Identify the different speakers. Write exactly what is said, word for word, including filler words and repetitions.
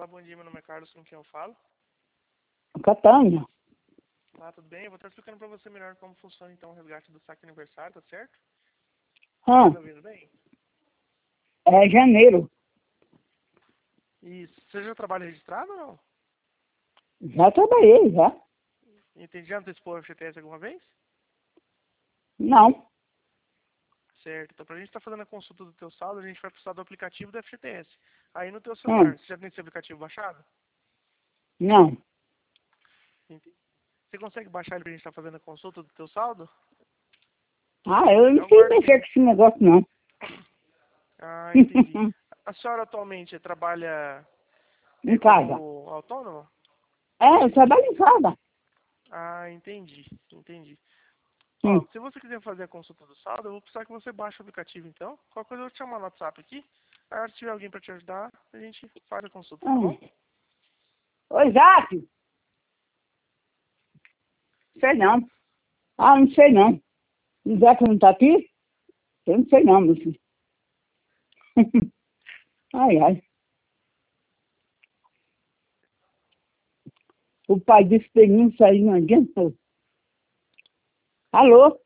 Speaker 1: Olá, bom dia, meu nome é Carlos, com quem eu falo?
Speaker 2: Catânia.
Speaker 1: Tá, tudo bem? Eu vou estar explicando pra você melhor como funciona então o resgate do saque aniversário, tá certo?
Speaker 2: Ah,
Speaker 1: Tá me ouvindo bem?
Speaker 2: é janeiro.
Speaker 1: Isso. Você já trabalha registrado ou não?
Speaker 2: Já trabalhei, já.
Speaker 1: Entendi. Já antecipou o F G T S alguma vez?
Speaker 2: Não.
Speaker 1: Certo. Então, pra gente estar fazendo a consulta do teu saldo, a gente vai precisar do aplicativo do F G T S. Aí no teu
Speaker 2: Ah,
Speaker 1: celular, você já tem esse aplicativo baixado?
Speaker 2: não.
Speaker 1: Entendi. Você consegue baixar ele pra gente estar fazendo a consulta do teu saldo?
Speaker 2: Ah, eu
Speaker 1: Eu
Speaker 2: não sei
Speaker 1: aguardo
Speaker 2: mexer
Speaker 1: aqui.
Speaker 2: com esse negócio, não.
Speaker 1: Ah, entendi. A senhora atualmente trabalha
Speaker 2: Em
Speaker 1: é,
Speaker 2: casa.
Speaker 1: como autônoma?
Speaker 2: É, eu trabalho em casa.
Speaker 1: Ah, entendi, entendi. Ó,
Speaker 2: Hum.
Speaker 1: se você quiser fazer a consulta do saldo, eu vou precisar que você baixe o aplicativo então. Qualquer coisa eu vou te chamar no WhatsApp aqui. Aí se tiver alguém pra te ajudar, a gente faz a consulta, tá bom?
Speaker 2: Ah. Oi, Zap. Sei não. Ah, não sei não. O Zap não tá aqui? Eu não sei não, meu filho. Ai, ai. O pai disse que ele não saiu, não adiantou. Alô?